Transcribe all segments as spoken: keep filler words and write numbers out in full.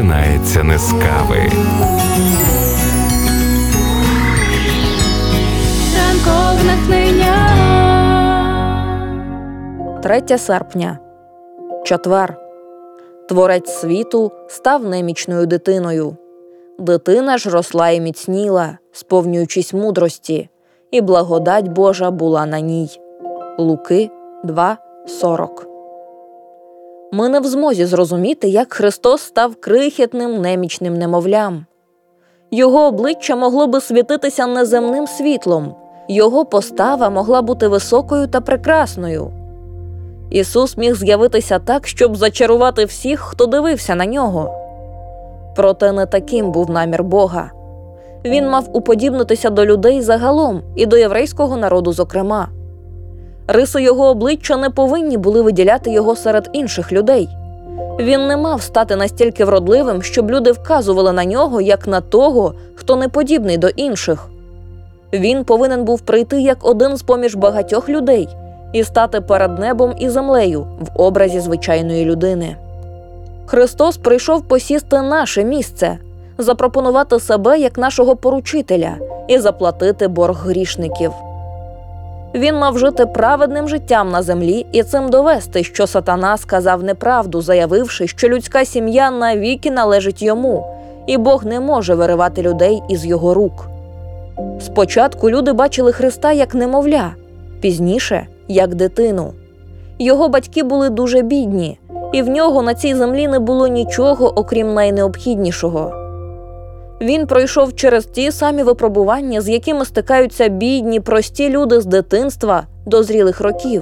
починається не з кави. Ранкове натхнення. третє серпня. Четвер. Творець світу став немічною дитиною. Дитина ж росла і міцніла, сповнюючись мудрості, і благодать Божа була на ній. Луки два сорок. Ми не в змозі зрозуміти, як Христос став крихітним немічним немовлям. Його обличчя могло би світитися неземним світлом, його постава могла бути високою та прекрасною. Ісус міг з'явитися так, щоб зачарувати всіх, хто дивився на нього. Проте не таким був намір Бога. Він мав уподібнитися до людей загалом і до єврейського народу зокрема. Риси його обличчя не повинні були виділяти його серед інших людей. Він не мав стати настільки вродливим, щоб люди вказували на нього, як на того, хто не подібний до інших. Він повинен був прийти як один з-поміж багатьох людей і стати перед небом і землею в образі звичайної людини. Христос прийшов посісти наше місце, запропонувати себе як нашого поручителя і заплатити борг грішників. Він мав жити праведним життям на землі і цим довести, що сатана сказав неправду, заявивши, що людська сім'я навіки належить йому, і Бог не може виривати людей із його рук. Спочатку люди бачили Христа як немовля, пізніше – як дитину. Його батьки були дуже бідні, і в нього на цій землі не було нічого, окрім найнеобхіднішого. Він пройшов через ті самі випробування, з якими стикаються бідні, прості люди з дитинства до зрілих років.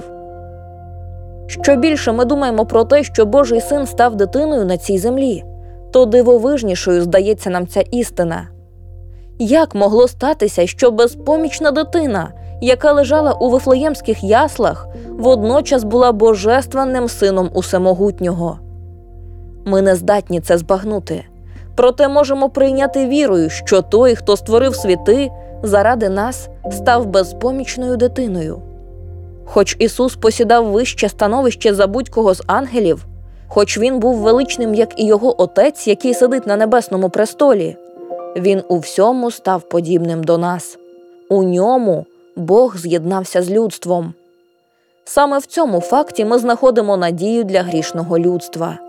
Що більше ми думаємо про те, що Божий Син став дитиною на цій землі, то дивовижнішою здається нам ця істина. Як могло статися, що безпомічна дитина, яка лежала у вифлеємських яслах, водночас була божественним Сином Усемогутнього? Ми не здатні це збагнути. Проте можемо прийняти вірою, що той, хто створив світи, заради нас став безпомічною дитиною. Хоч Ісус посідав вище становище за будь-кого з ангелів, хоч Він був величним, як і Його Отець, який сидить на небесному престолі, Він у всьому став подібним до нас. У ньому Бог з'єднався з людством. Саме в цьому факті ми знаходимо надію для грішного людства.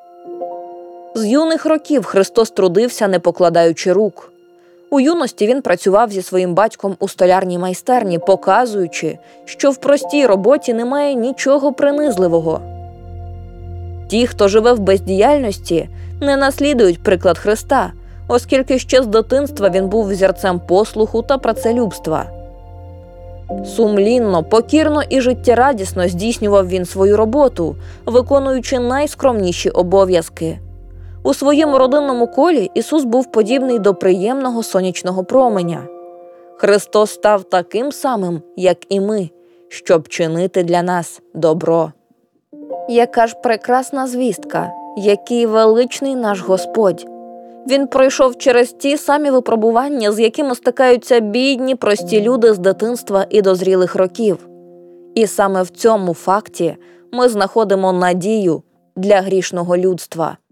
З юних років Христос трудився, не покладаючи рук. У юності він працював зі своїм батьком у столярній майстерні, показуючи, що в простій роботі немає нічого принизливого. Ті, хто живе в бездіяльності, не наслідують приклад Христа, оскільки ще з дитинства він був взірцем послуху та працелюбства. Сумлінно, покірно і життєрадісно здійснював він свою роботу, виконуючи найскромніші обов'язки. У своєму родинному колі Ісус був подібний до приємного сонячного променя. Христос став таким самим, як і ми, щоб чинити для нас добро. Яка ж прекрасна звістка, який величний наш Господь! Він пройшов через ті самі випробування, з якими стикаються бідні, прості люди з дитинства і до зрілих років. І саме в цьому факті ми знаходимо надію для грішного людства.